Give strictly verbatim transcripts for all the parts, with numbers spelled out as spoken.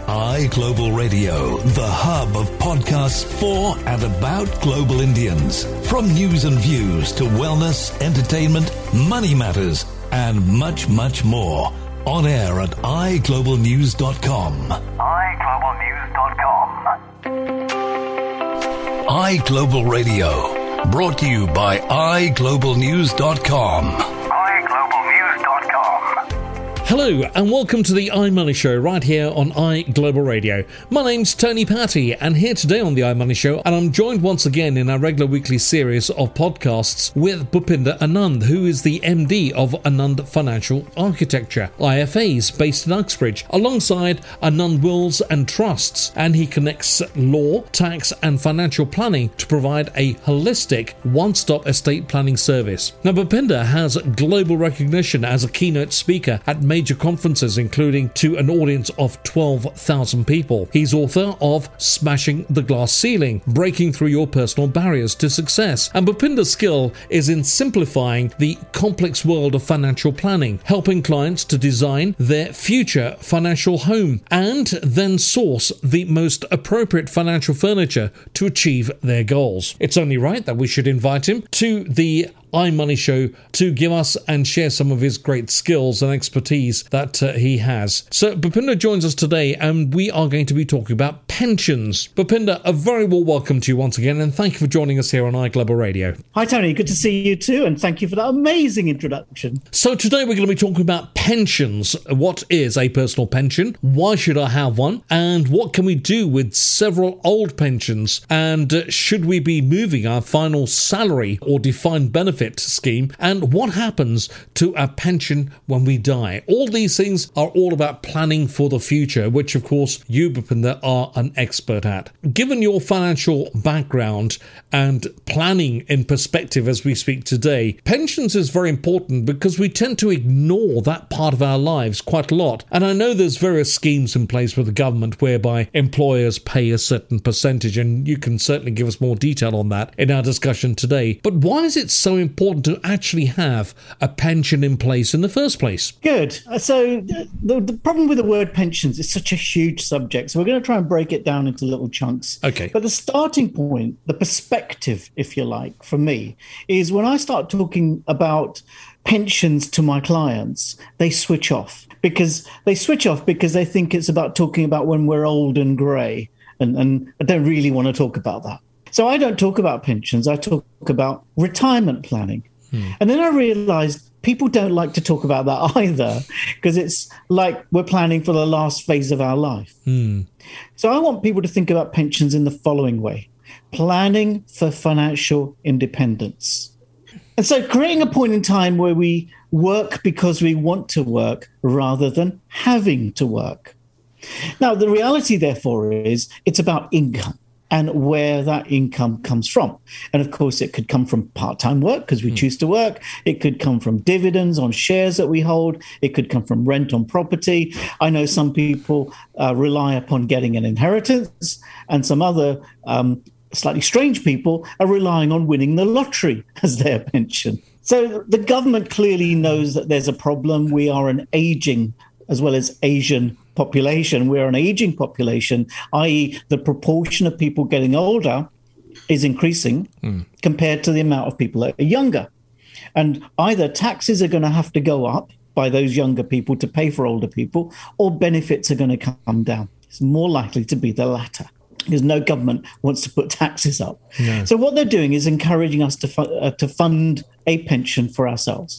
iGlobal Radio, the hub of podcasts for and about global Indians. From news and views to wellness, entertainment, money matters, and much, much more. On air at i global news dot com. i global news dot com. iGlobal Radio, brought to you by i global news dot com. i global news dot com. Hello and welcome to the iMoney Show right here on iGlobal Radio. My name's Tony Patty and here today on the iMoney Show, and I'm joined once again in our regular weekly series of podcasts with Bhupinder Anand, who is the M D of Anand Financial Architecture, I F As based in Uxbridge, alongside Anand Wills and Trusts, and he connects law, tax and financial planning to provide a holistic one-stop estate planning service. Now, Bhupinder has global recognition as a keynote speaker at major conferences, including to an audience of twelve thousand people. He's author of Smashing the Glass Ceiling, Breaking Through Your Personal Barriers to Success. And Bhupinder's skill is in simplifying the complex world of financial planning, helping clients to design their future financial home and then source the most appropriate financial furniture to achieve their goals. It's only right that we should invite him to the iMoney Show to give us and share some of his great skills and expertise that uh, he has. So Bhupinder joins us today and we are going to be talking about pensions. Bhupinder, a very warm welcome to you once again and thank you for joining us here on iGlobal Radio. Hi Tony, good to see you too and thank you for that amazing introduction. So today we're going to be talking about pensions. What is a personal pension? Why should I have one? And what can we do with several old pensions? And uh, should we be moving our final salary or defined benefit scheme, and what happens to our pension when we die? All these things are all about planning for the future, which of course you, Bhupinder, are an expert at. Given your financial background and planning in perspective as we speak today, pensions is very important because we tend to ignore that part of our lives quite a lot. And I know there's various schemes in place with the government whereby employers pay a certain percentage, and you can certainly give us more detail on that in our discussion today. But why is it so important important to actually have a pension in place in the first place? Good. So the, the problem with the word pensions is such a huge subject. So we're going to try and break it down into little chunks. Okay. But the starting point, the perspective, if you like, for me, is when I start talking about pensions to my clients, they switch off because they switch off because they think it's about talking about when we're old and grey. And, and I don't really want to talk about that. So I don't talk about pensions, I talk about retirement planning. Hmm. And then I realized people don't like to talk about that either, because it's like we're planning for the last phase of our life. Hmm. So I want people to think about pensions in the following way: planning for financial independence. And so creating a point in time where we work because we want to work rather than having to work. Now, the reality, therefore, is it's about income and where that income comes from. And of course, it could come from part-time work because we mm. choose to work. It could come from dividends on shares that we hold. It could come from rent on property. I know some people uh, rely upon getting an inheritance, and some other um, slightly strange people are relying on winning the lottery as their pension. So the government clearly knows that there's a problem. We are an aging as well as Asian population. We're an aging population, that is the proportion of people getting older is increasing mm. compared to the amount of people that are younger. And either taxes are going to have to go up by those younger people to pay for older people, or benefits are going to come down. It's more likely to be the latter, because no government wants to put taxes up. No. So what they're doing is encouraging us to, fu- uh, to fund a pension for ourselves.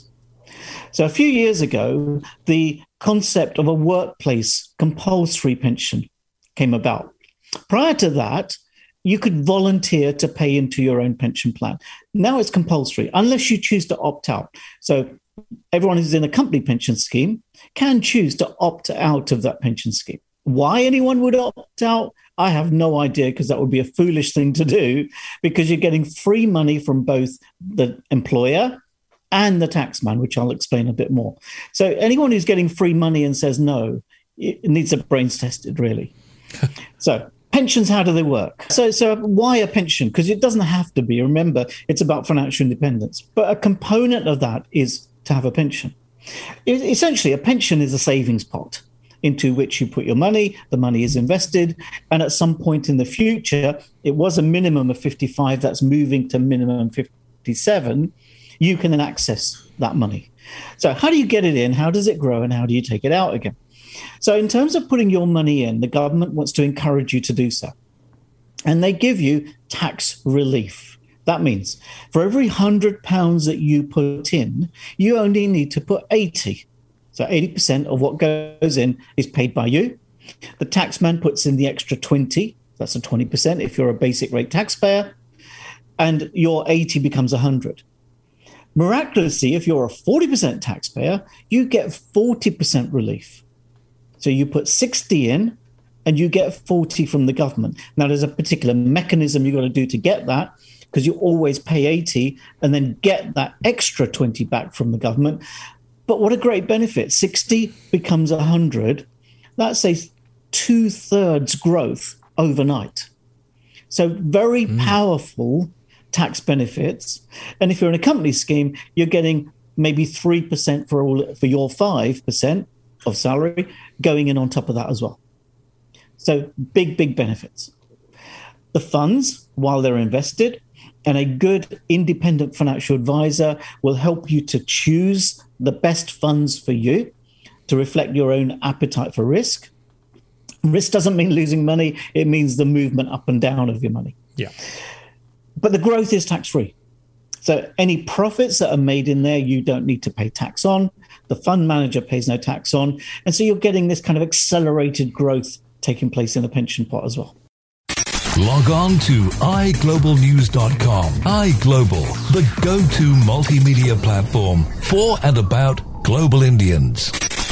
So a few years ago, the concept of a workplace compulsory pension came about. Prior to that, you could volunteer to pay into your own pension plan. Now it's compulsory, unless you choose to opt out. So everyone who's in a company pension scheme can choose to opt out of that pension scheme. Why anyone would opt out, I have no idea, because that would be a foolish thing to do, because you're getting free money from both the employer and the taxman, which I'll explain a bit more. So anyone who's getting free money and says no, it needs their brains tested, really. So pensions, how do they work? So, so why a pension? Because it doesn't have to be. Remember, it's about financial independence. But a component of that is to have a pension. It, essentially, a pension is a savings pot. into which you put your money. The money is invested. And at some point in the future, it was a minimum of fifty-five, that's moving to minimum fifty-seven. You can then access that money. So how do you get it in? How does it grow? And how do you take it out again? So in terms of putting your money in, the government wants to encourage you to do so. And they give you tax relief. That means for every one hundred pounds that you put in, you only need to put eighty. So eighty percent of what goes in is paid by you. The taxman puts in the extra twenty. That's a twenty percent if you're a basic rate taxpayer. And your eighty becomes one hundred. Miraculously, if you're a forty percent taxpayer, you get forty percent relief. So you put sixty in and you get forty from the government. Now, there's a particular mechanism you've got to do to get that, because you always pay eighty and then get that extra twenty back from the government. But what a great benefit. sixty becomes one hundred. That's a two-thirds growth overnight. So very mm. powerful tax benefits. And if you're in a company scheme, you're getting maybe three percent for all for your five percent of salary going in on top of that as well. So big, big benefits. The funds, while they're invested, and a good independent financial advisor will help you to choose the best funds for you to reflect your own appetite for risk. Risk doesn't mean losing money. It means the movement up and down of your money. Yeah. But the growth is tax-free. So any profits that are made in there, you don't need to pay tax on. The fund manager pays no tax on. And so you're getting this kind of accelerated growth taking place in the pension pot as well. Log on to i global news dot com. iGlobal, the go-to multimedia platform for and about global Indians.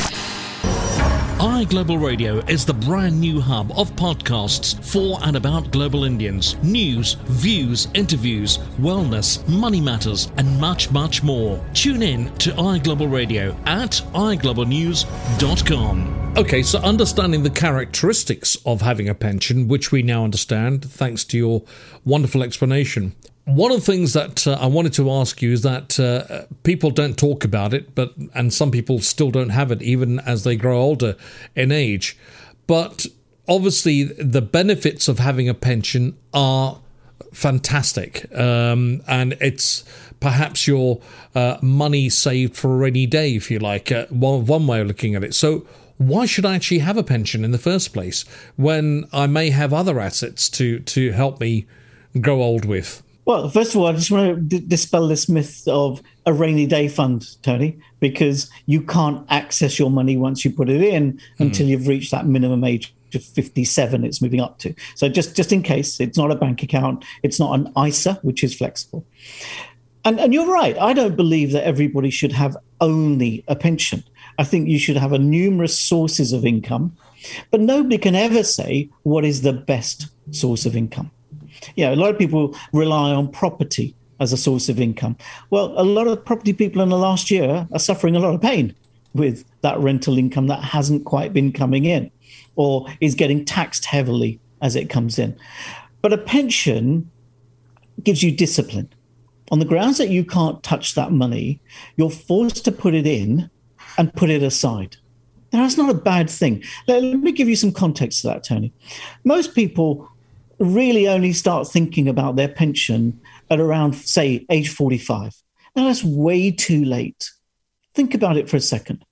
iGlobal Radio is the brand new hub of podcasts for and about global Indians. News, views, interviews, wellness, money matters, and much, much more. Tune in to iGlobal Radio at i global news dot com. Okay, so understanding the characteristics of having a pension, which we now understand, thanks to your wonderful explanation. One of the things that uh, I wanted to ask you is that uh, people don't talk about it, but and some people still don't have it even as they grow older in age. But obviously, the benefits of having a pension are fantastic, um, and it's perhaps your uh, money saved for a rainy day, if you like, uh, one, one way of looking at it. So why should I actually have a pension in the first place when I may have other assets to, to help me grow old with? Well, first of all, I just want to d- dispel this myth of a rainy day fund, Tony, because you can't access your money once you put it in mm. until you've reached that minimum age of fifty-seven it's moving up to. So just, just in case, it's not a bank account, it's not an I S A, which is flexible. And, and you're right, I don't believe that everybody should have only a pension. I think you should have a numerous sources of income, but nobody can ever say what is the best source of income. You know, a lot of people rely on property as a source of income. Well, a lot of property people in the last year are suffering a lot of pain with that rental income that hasn't quite been coming in or is getting taxed heavily as it comes in. But a pension gives you discipline. On the grounds that you can't touch that money, you're forced to put it in and put it aside. Now, that's not a bad thing. Let, let me give you some context to that, Tony. Most people really only start thinking about their pension at around, say, age forty-five. Now, that's way too late. Think about it for a second.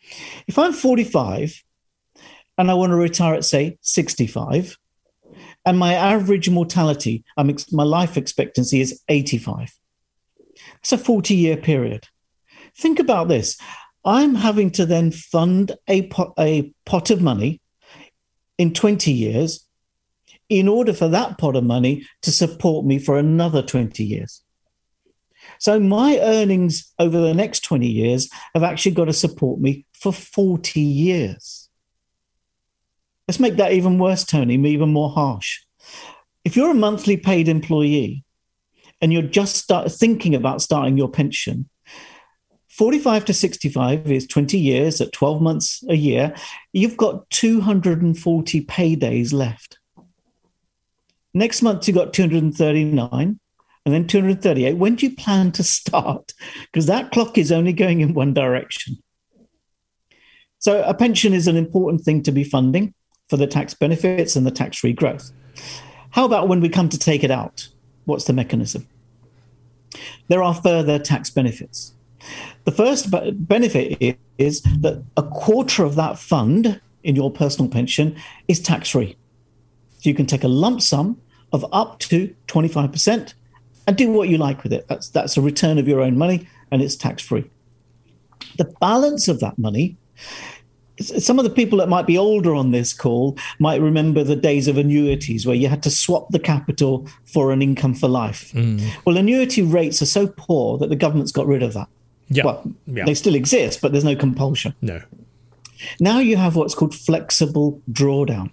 If I'm forty-five and I want to retire at, say, sixty-five, and my average mortality, I'm ex- my life expectancy is eighty-five, it's a forty-year period. Think about this. I'm having to then fund a pot, a pot of money in twenty years in order for that pot of money to support me for another twenty years. So my earnings over the next twenty years have actually got to support me for forty years. Let's make that even worse, Tony, even more harsh. If you're a monthly paid employee and you're just start thinking about starting your pension, forty-five to sixty-five is twenty years at twelve months a year. You've got two hundred forty paydays left. Next month, you've got two hundred thirty-nine and then two hundred thirty-eight. When do you plan to start? Because that clock is only going in one direction. So a pension is an important thing to be funding for the tax benefits and the tax-free growth. How about when we come to take it out? What's the mechanism? There are further tax benefits. The first benefit is that a quarter of that fund in your personal pension is tax-free. So you can take a lump sum of up to twenty-five percent and do what you like with it. That's, that's a return of your own money, and it's tax-free. The balance of that money, some of the people that might be older on this call might remember the days of annuities where you had to swap the capital for an income for life. Mm. Well, annuity rates are so poor that the government's got rid of that. Yeah. Well, yeah. They still exist, but there's no compulsion. No. Now you have what's called flexible drawdown.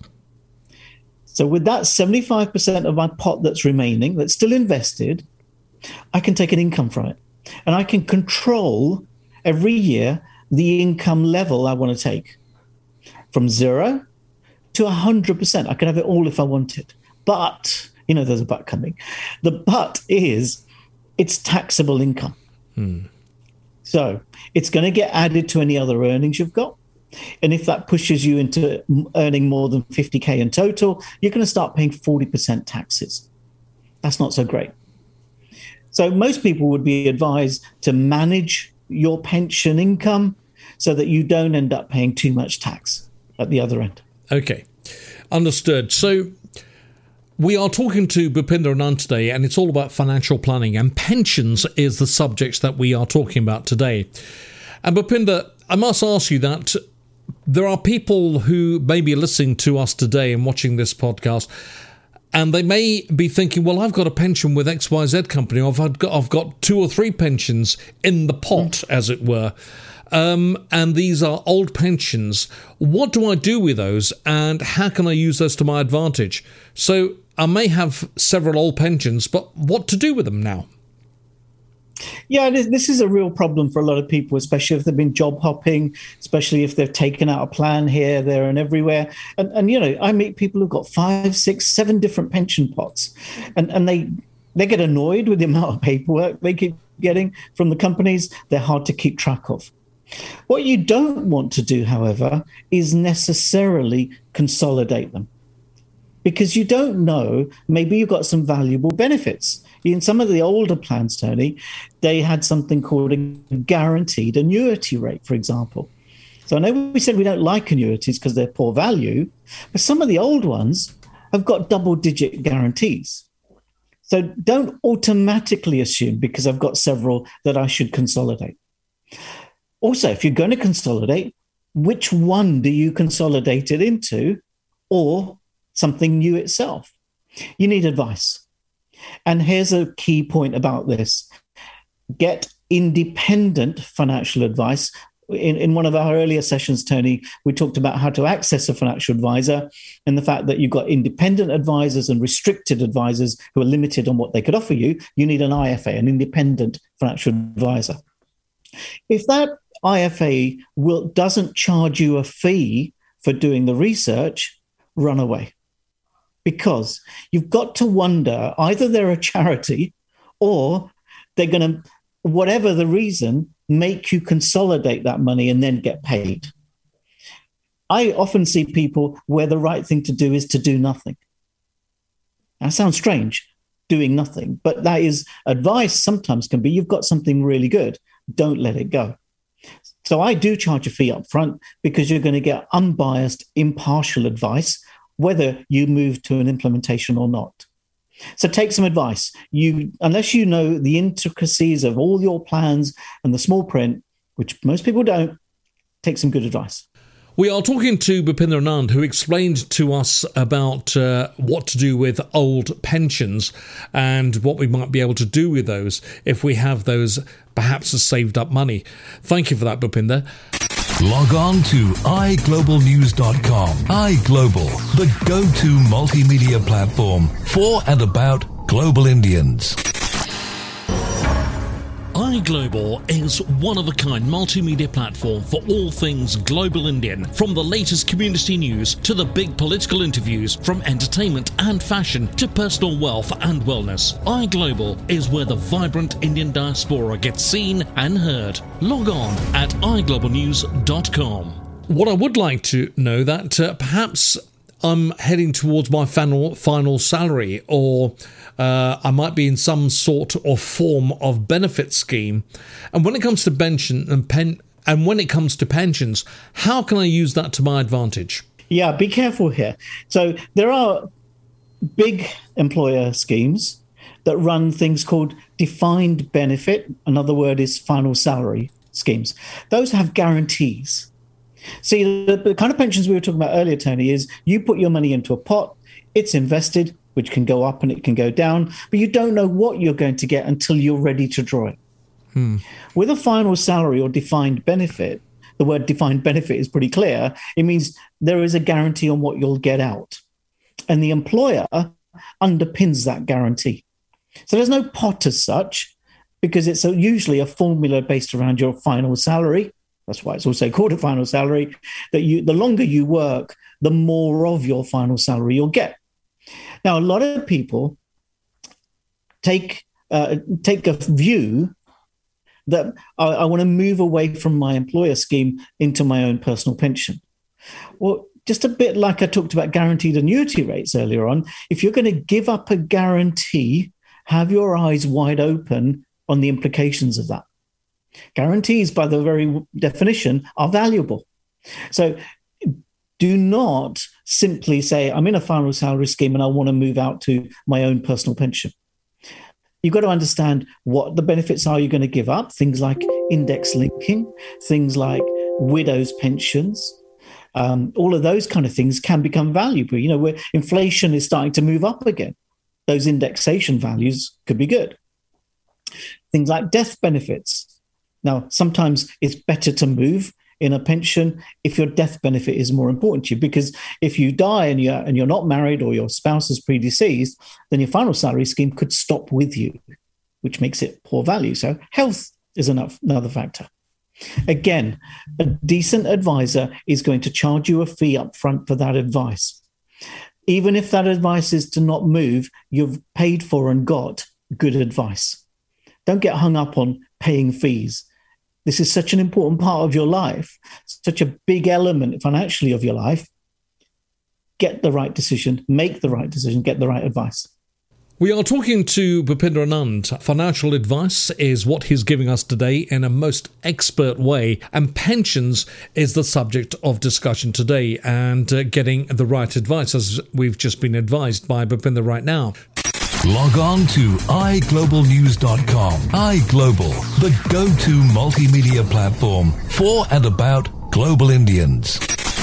So with that seventy-five percent of my pot that's remaining, that's still invested, I can take an income from it. And I can control every year the income level I want to take from zero to one hundred percent. I can have it all if I wanted. But, you know, there's a but coming. The but is it's taxable income. Hmm. So it's going to get added to any other earnings you've got. And if that pushes you into earning more than fifty K in total, you're going to start paying forty percent taxes. That's not so great. So most people would be advised to manage your pension income so that you don't end up paying too much tax at the other end. Okay, understood. So we are talking to Bhupinder Anand today, and it's all about financial planning, and pensions is the subject that we are talking about today. And Bhupinder, I must ask you that there are people who may be listening to us today and watching this podcast, and they may be thinking, well, I've got a pension with X Y Z company, or I've got, I've got two or three pensions in the pot, mm. as it were, um, and these are old pensions. What do I do with those, and how can I use those to my advantage? So I may have several old pensions, but what to do with them now? Yeah, this is a real problem for a lot of people, especially if they've been job hopping, especially if they've taken out a plan here, there, and everywhere. And, and you know, I meet people who've got five, six, seven different pension pots, and, and they they get annoyed with the amount of paperwork they keep getting from the companies. They're hard to keep track of. What you don't want to do, however, is necessarily consolidate them, because you don't know, maybe you've got some valuable benefits. In some of the older plans, Tony, they had something called a guaranteed annuity rate, for example. So I know we said we don't like annuities because they're poor value, but some of the old ones have got double-digit guarantees. So don't automatically assume, because I've got several, that I should consolidate. Also, if you're going to consolidate, which one do you consolidate it into, or something new itself? You need advice. And here's a key point about this. Get independent financial advice. In, in one of our earlier sessions, Tony, we talked about how to access a financial advisor and the fact that you've got independent advisors and restricted advisors who are limited on what they could offer you. You need an I F A, an independent financial advisor. If that I F A will, doesn't charge you a fee for doing the research, run away. Because you've got to wonder, either they're a charity or they're going to, whatever the reason, make you consolidate that money and then get paid. I often see people where the right thing to do is to do nothing. That sounds strange, doing nothing, but that is advice sometimes can be, you've got something really good, don't let it go. So I do charge a fee up front because you're going to get unbiased, impartial advice, whether you move to an implementation or not. So take some advice. You, unless you know the intricacies of all your plans and the small print, which most people don't, take some good advice. We are talking to Bhupinder Anand, who explained to us about uh, what to do with old pensions and what we might be able to do with those if we have those perhaps as saved up money. Thank you for that, Bhupinder. Log on to i global news dot com. iGlobal, the go-to multimedia platform for and about global Indians. iGlobal is one-of-a-kind multimedia platform for all things global Indian, from the latest community news to the big political interviews, from entertainment and fashion to personal wealth and wellness. iGlobal is where the vibrant Indian diaspora gets seen and heard. Log on at i global news dot com. What I would like to know that uh, perhaps I'm heading towards my final final salary, or uh, I might be in some sort or form of benefit scheme. And when it comes to pension and pen and when it comes to pensions, how can I use that to my advantage? Yeah, be careful here. So there are big employer schemes that run things called defined benefit. Another word is final salary schemes. Those have guarantees. See, the, the kind of pensions we were talking about earlier, Tony, is you put your money into a pot, it's invested, which can go up and it can go down, but you don't know what you're going to get until you're ready to draw it. Hmm. With a final salary or defined benefit, the word defined benefit is pretty clear. It means there is a guarantee on what you'll get out. And the employer underpins that guarantee. So there's no pot as such, because it's a, usually a formula based around your final salary. That's why it's also called a final salary, that you, the longer you work, the more of your final salary you'll get. Now, a lot of people take uh, take a view that I, I want to move away from my employer scheme into my own personal pension. Well, just a bit like I talked about guaranteed annuity rates earlier on, if you're going to give up a guarantee, have your eyes wide open on the implications of that. Guarantees, by their very definition, are valuable. So do not simply say, I'm in a final salary scheme and I want to move out to my own personal pension. You've got to understand what the benefits are you're going to give up, things like index linking, things like widows' pensions. Um, all of those kind of things can become valuable. You know, where inflation is starting to move up again, those indexation values could be good. Things like death benefits. Now, sometimes it's better to move in a pension if your death benefit is more important to you, because if you die and you're, and you're not married or your spouse is predeceased, then your final salary scheme could stop with you, which makes it poor value. So health is enough, another factor. Again, a decent advisor is going to charge you a fee up front for that advice. Even if that advice is to not move, you've paid for and got good advice. Don't get hung up on paying fees. This is such an important part of your life, such a big element financially of your life. Get the right decision, make the right decision, get the right advice. We are talking to Bhupender Anand. Financial advice is what he's giving us today in a most expert way, and pensions is the subject of discussion today, and uh, getting the right advice, as we've just been advised by Bhupender right now. Log on to i global news dot com. iGlobal, the go-to multimedia platform for and about global Indians.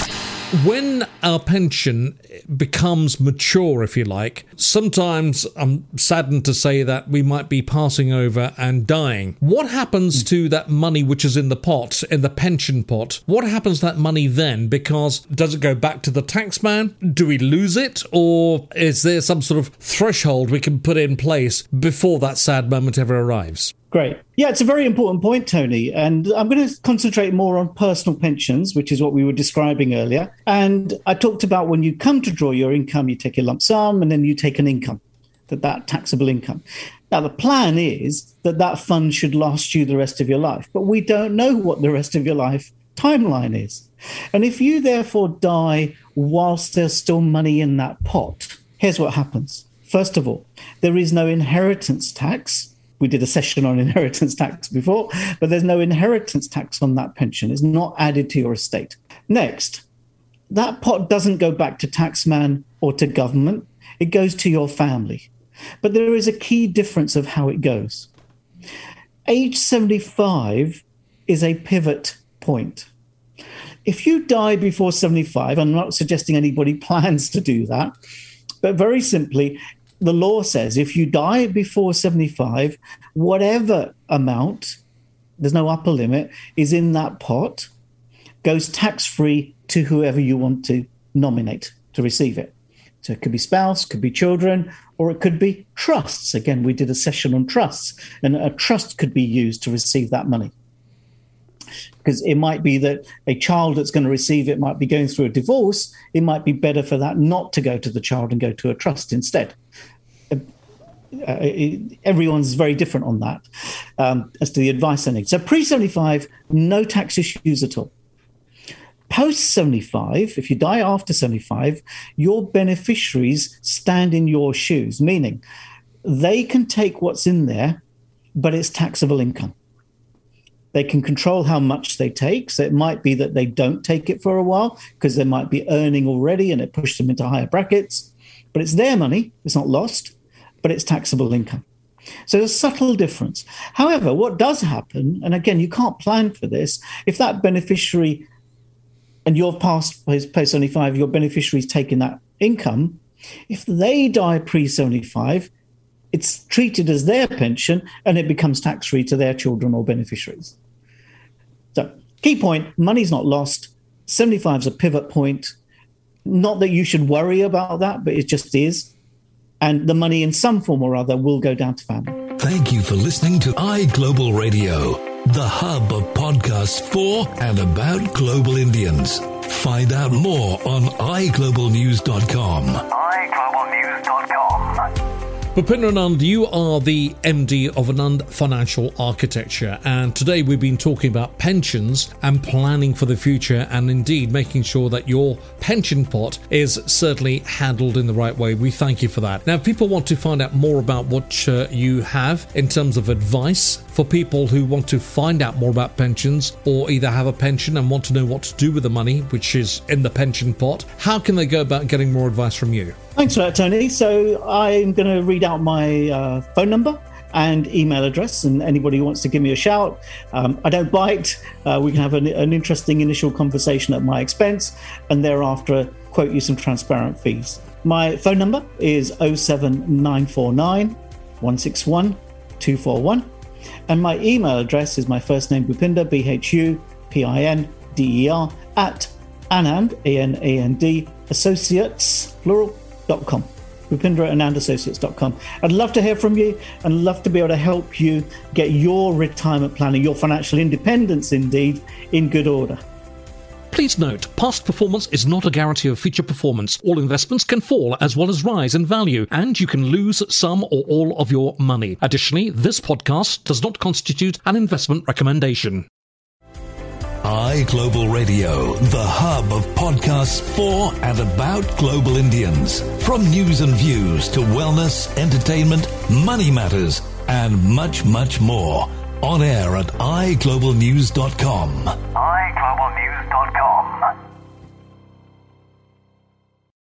When our pension becomes mature, if you like, sometimes I'm saddened to say that we might be passing over and dying. What happens to that money which is in the pot, in the pension pot? What happens to that money then? Because does it go back to the taxman? Do we lose it? Or is there some sort of threshold we can put in place before that sad moment ever arrives? Great. Yeah, it's a very important point, Tony. And I'm going to concentrate more on personal pensions, which is what we were describing earlier. And I talked about when you come to draw your income, you take a lump sum and then you take an income, that, that taxable income. Now, the plan is that that fund should last you the rest of your life. But we don't know what the rest of your life timeline is. And if you therefore die whilst there's still money in that pot, here's what happens. First of all, there is no inheritance tax. We did a session on inheritance tax before, but there's no inheritance tax on that pension. It's not added to your estate. Next, that pot doesn't go back to taxman or to government. It goes to your family. But there is a key difference of how it goes. Age seventy-five is a pivot point. If you die before seventy-five, I'm not suggesting anybody plans to do that, but very simply, the law says if you die before seventy-five, whatever amount, there's no upper limit, is in that pot, goes tax-free to whoever you want to nominate to receive it. So it could be spouse, could be children, or it could be trusts. Again, we did a session on trusts, and a trust could be used to receive that money. Because it might be that a child that's going to receive it might be going through a divorce. It might be better for that not to go to the child and go to a trust instead. Uh, it, everyone's very different on that um, as to the advice I need. So pre seventy-five, no tax issues at all. Post seventy-five, if you die after seventy-five, your beneficiaries stand in your shoes, meaning they can take what's in there, but it's taxable income. They can control how much they take. So it might be that they don't take it for a while because they might be earning already and it pushes them into higher brackets. But it's their money. It's not lost, but it's taxable income. So there's a subtle difference. However, what does happen, and again, you can't plan for this, if that beneficiary, and you're past post seventy-five, your beneficiary's taking that income, if they die pre seventy-five, it's treated as their pension and it becomes tax-free to their children or beneficiaries. So, key point, money's not lost. seventy-five is a pivot point. Not that you should worry about that, but it just is. And the money in some form or other will go down to family. Thank you for listening to iGlobal Radio, the hub of podcasts for and about global Indians. Find out more on i global news dot com. i global news dot com. Bhupinder Anand, you are the M D of Anand Financial Architecture, and today we've been talking about pensions and planning for the future, and indeed making sure that your pension pot is certainly handled in the right way. We thank you for that. Now, if people want to find out more about what uh, you have in terms of advice for people who want to find out more about pensions or either have a pension and want to know what to do with the money which is in the pension pot, how can they go about getting more advice from you? Thanks for that, Tony. So I'm going to read out my uh, phone number and email address, and anybody who wants to give me a shout. Um, I don't bite. Uh, we can have an, an interesting initial conversation at my expense, and thereafter quote you some transparent fees. My phone number is oh seven nine four nine, one six one, two four one, and my email address is my first name, Bhupinder, B H U P I N D E R, at Anand, A N A N D, Associates, plural, dot com. Bhupinder at anand associates dot com. I'd love to hear from you and love to be able to help you get your retirement planning, your financial independence indeed, in good order. Please note, past performance is not a guarantee of future performance. All investments can fall as well as rise in value, and you can lose some or all of your money. Additionally, this podcast does not constitute an investment recommendation. iGlobal Radio, the hub of podcasts for and about global Indians. From news and views to wellness, entertainment, money matters, and much, much more. On air at i global news dot com.